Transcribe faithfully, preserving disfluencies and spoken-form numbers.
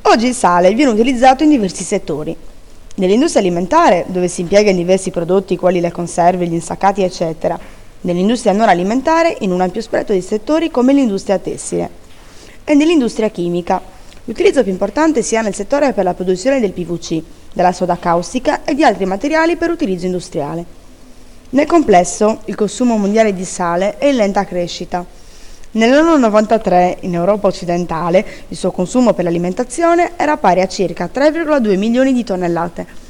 Oggi il sale viene utilizzato in diversi settori. Nell'industria alimentare, dove si impiega in diversi prodotti quali le conserve, gli insaccati, eccetera. Nell'industria non alimentare, in un ampio spettro di settori come l'industria tessile. E nell'industria chimica. L'utilizzo più importante si ha nel settore per la produzione del P V C, della soda caustica e di altri materiali per utilizzo industriale. Nel complesso, il consumo mondiale di sale è in lenta crescita. Nell'anno novantatré, in Europa occidentale, il suo consumo per l'alimentazione era pari a circa tre virgola due milioni di tonnellate,